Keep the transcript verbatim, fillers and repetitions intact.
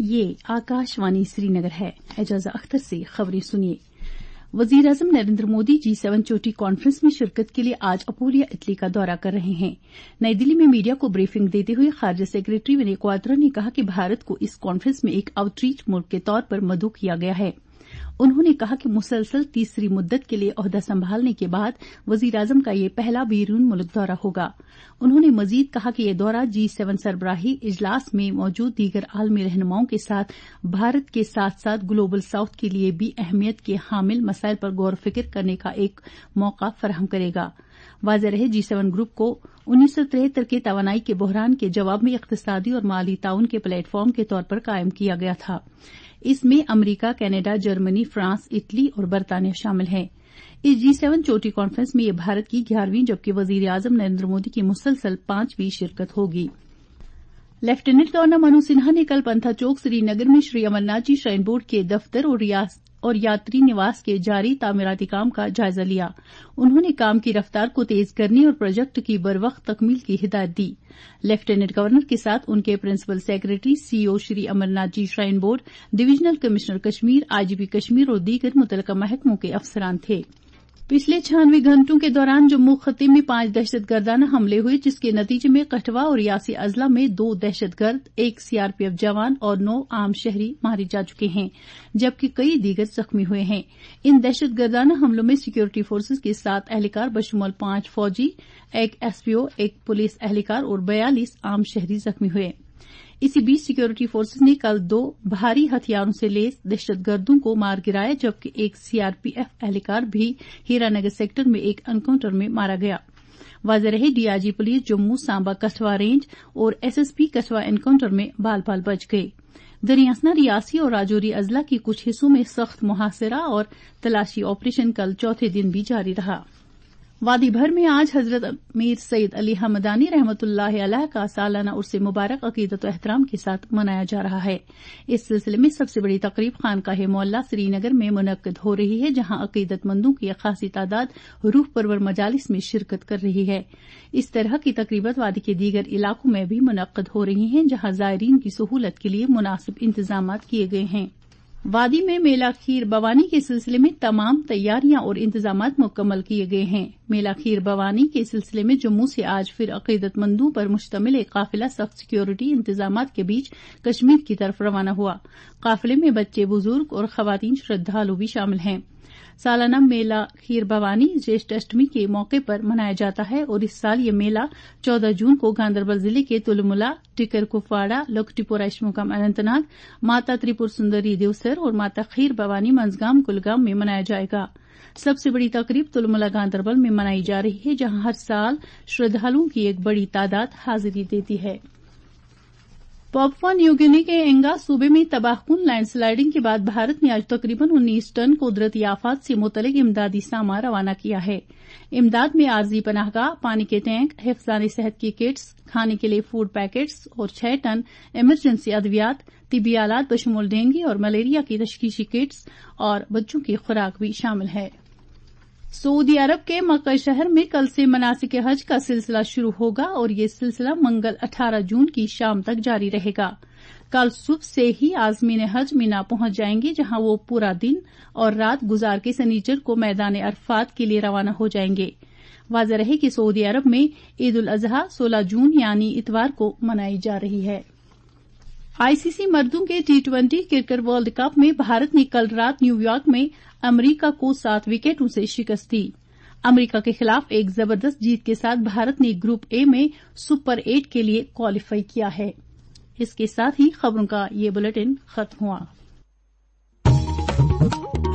ये आकाशवाणी श्रीनगर है। एजाजा अख्तर से खबरें सुनिए। वजीर आजम नरेंद्र मोदी जी सेवन चोटी कॉन्फ्रेंस में शिरकत के लिए आज अपूर्या, इटली का दौरा कर रहे हैं। नई दिल्ली में मीडिया को ब्रीफिंग देते हुए खारजा सेक्रेटरी विनय क्वाद्रा ने कहा कि भारत को इस कॉन्फ्रेंस में एक आउटरीच मुल्क के तौर पर मदऊ किया गया है। उन्होंने कहा कि मुसलसल तीसरी मुद्दत के लिए ओहदा संभालने के बाद वजीर आजम का ये पहला बैरून मुल्क दौरा होगा। उन्होंने मजीद कहा कि यह दौरा जी सेवन सरबराही इजलास में मौजूद दीगर आलमी रहनुमाओं के साथ भारत के साथ साथ ग्लोबल साउथ के लिए भी अहमियत के हामिल मसाइल पर गौर फिक्र करने का एक मौका फराहम करेगा। वाज़ेह रहे, जी सेवन ग्रुप को उन्नीस सौ तिहत्तर के तवानाई के बहरान के जवाब में इक्तिसादी और माली ताउन के प्लेटफॉर्म के तौर पर कायम किया गया था। इसमें अमरीका, कनाडा, जर्मनी, फ्रांस, इटली और बरतानिया शामिल हैं। इस जी सेवन चोटी कॉन्फ्रेंस में यह भारत की ग्यारहवीं जबकि वजीर आजम नरेंद्र मोदी की मुसलसल पांचवीं शिरकत होगी। लेफ्टिनेंट गवर्नर मनोज सिन्हा ने कल पंथा चौक श्रीनगर में श्री अमरनाथ जी श्राइन बोर्ड के दफ्तर और और यात्री निवास के जारी तामीराती काम का जायजा लिया। उन्होंने काम की रफ्तार को तेज करने और प्रोजेक्ट की बरवक्त तकमील की हिदायत दी। लेफ्टिनेंट गवर्नर के साथ उनके principal secretary, CEO Shri Amarnath ji shrine board, divisional commissioner Kashmir, IGP Kashmir और दीगर मुतल्लिका महकमों के अफसरान थे। पिछले छियानवे घंटों के दौरान जम्मू खत्ते में पांच दहशतगर्दाना हमले हुए, जिसके नतीजे में कठवा और यासी अजला में दो दहशतगर्द, एक सीआरपीएफ जवान और नौ आम शहरी मारे जा चुके हैं, जबकि कई दीगर जख्मी हुए हैं। इन दहशतगर्दाना हमलों में सिक्योरिटी फोर्सेज के सात एहलकार बशमूल पांच फौजी, एक एसपीओ, एक पुलिस एहलकार और बयालीस आम शहरी जख्मी हुए। इसी बीच सिक्योरिटी फोर्सेज ने कल दो भारी हथियारों से लैस दहशतगर्दों को मार गिराया, जबकि एक सीआरपीएफ एहलकार भी हीरानगर सेक्टर में एक एनकाउंटर में मारा गया। वाज़ेह रहे, DIG police Jammu, Samba, Kathua range और एसएसपी कठवा एनकाउंटर में बाल बाल बच गए। दरियासना, रियासी और राजौरी अजला के कुछ हिस्सों में सख्त मुहासरा और तलाशी ऑपरेशन कल चौथे दिन भी जारी रहा। वादी भर में आज हजरत अमीर सैयद अली हमदानी रहमतुल्लाह अलैह का सालाना उर्स मुबारक अकीदत व एहतराम के साथ मनाया जा रहा है। इस सिलसिले में सबसे बड़ी तकरीब खानकाह मोहल्ला श्रीनगर में मुनक्कद हो रही है, जहां अकीदतमंदों की खासी तादाद रूह परवर मजालिस में शिरकत कर रही है। इस तरह की तकरीबत वादी के दीगर इलाकों में भी मुनक्कद हो रही हैं, जहां जायरीन की सहूलत के लिए मुनासिब इंतजामात किए गए हैं। वादी में मेला खीर बवानी के सिलसिले में तमाम तैयारियां और इंतजामात मुकम्मल किए गए हैं। मेला खीर बवानी के सिलसिले में जम्मू से आज फिर अकीदतमंदों पर मुश्तमिल एक काफिला सख्त सिक्योरिटी इंतजामात के बीच कश्मीर की तरफ रवाना हुआ। काफिले में बच्चे, बुजुर्ग और खवातीन श्रद्धालु भी शामिल हैं। सालाना मेला खीर भवानी ज्येष्ठ अष्टमी के मौके पर मनाया जाता है और इस साल ये मेला चौदह जून को गांधरबल जिले के तुलमुला, टिकर कुपवाड़ा, लोकटीपोरा इश्मुकम अनंतनाग, माता त्रिपुर सुंदरी देवसर और माता खीर भवानी मंजगाम कुलगाम में मनाया जाएगा। सबसे बड़ी तकरीब तुलमुला गांधरबल में मनाई जा रही है, जहां हर साल श्रद्धालुओं की एक बड़ी तादाद हाजिरी देती है। पापुआ न्यू गिनी के एंगा सूबे में तबाहकुन लैंडस्लाइडिंग के बाद भारत ने आज तकरीबन उन्नीस टन कुदरती आफात से मुतल्लिक इमदादी सामान रवाना किया है। इमदाद में आरजी पनाहगाह, पानी के टैंक, हिफ्ज़ान सेहत की किट्स, खाने के लिए फूड पैकेट्स और छह टन इमरजेंसी अद्वियात, तिबी आलात बशमूल डेंगू और मलेरिया की तशखीशी किट्स और बच्चों की खुराक भी शामिल है। सऊदी अरब के मक्का शहर में कल से मनासिक हज का सिलसिला शुरू होगा और ये सिलसिला मंगल अठारह जून की शाम तक जारी रहेगा। कल सुबह से ही आज़मीन हज मीना पहुंच जाएंगे, जहां वो पूरा दिन और रात गुजार के सनीचर को मैदान अरफात के लिए रवाना हो जाएंगे। वाज़ेह रहे कि सऊदी अरब में ईद उल अजहा सोलह जून यानी इतवार को मनाई जा रही है। आईसीसी मर्दों के T twenty cricket world cup में भारत ने कल रात न्यूयॉर्क में अमरीका को सात विकेटों से शिकस्त दी। अमरीका के खिलाफ एक जबरदस्त जीत के साथ भारत ने ग्रुप ए में सुपर एट के लिए क्वालिफाई किया है। इसके साथ ही खबरों का ये बुलेटिन खत्म हुआ।